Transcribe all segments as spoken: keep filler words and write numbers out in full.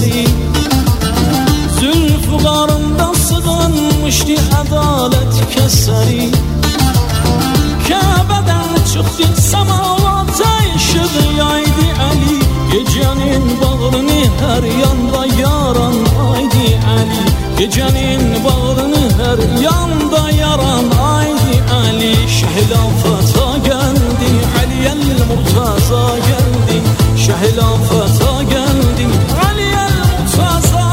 eseri. Zülfü qarında sığınmışdı adalet keseri. Kəbədən çıxdı səmavata işıq yaydı Əli. Gecənin bağrını hər yanda yaran aydı Əli. Gecənin bağrını hər yanda yaran aydı Əli. Şəhilafata gəldi, Əliyəl Murtaza gəldi. Şəhilafata gəldi, Əliyəl Murtaza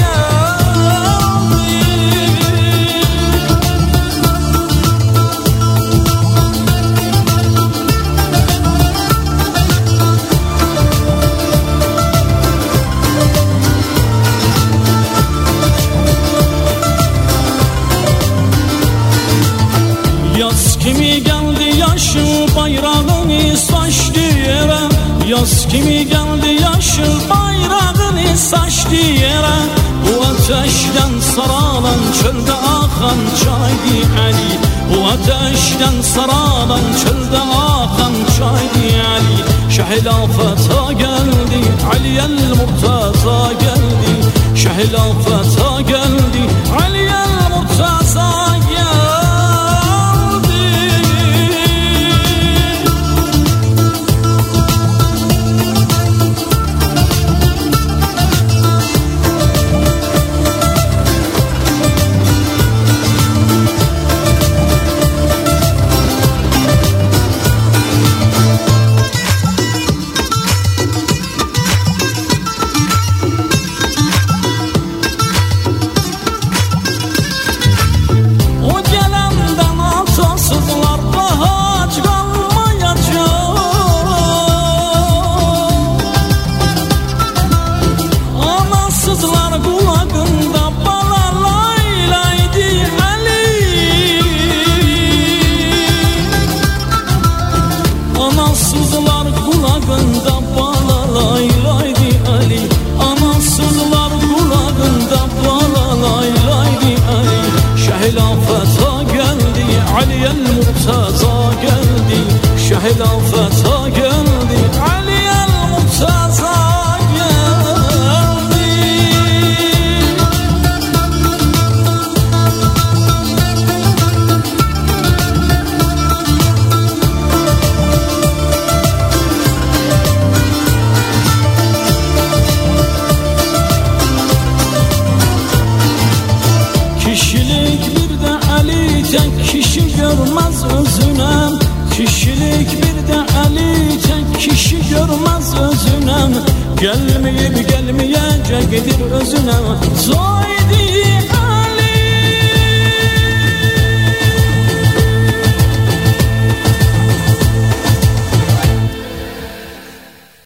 Yaz kimi geldi yaşıl bayrağını saçtı yere. Yaz kimi geldi yaşıl bayrağını saçtı yere. Bu ateşten saralan çölde akan çaydı Ali. Bu ateşten saralan çölde akan çaydı Ali. Şehilafata geldi, Aliyel Murtaza geldi. Şehilafata geldi, Aliyel Murtaza geldi. Anasızlar kulağında balalay laydi Ali. Anasızlar kulağında balalay laydi Ali. Şehilafata geldi, Aliyel Murtaza geldi. Şehilafata geldi, Aliyel Murtaza tek kişi görmez özüne. Kişilik bir de Ali tek kişi görmez özüne. Gelmeyip gelmeyecektir özüne. Zaydi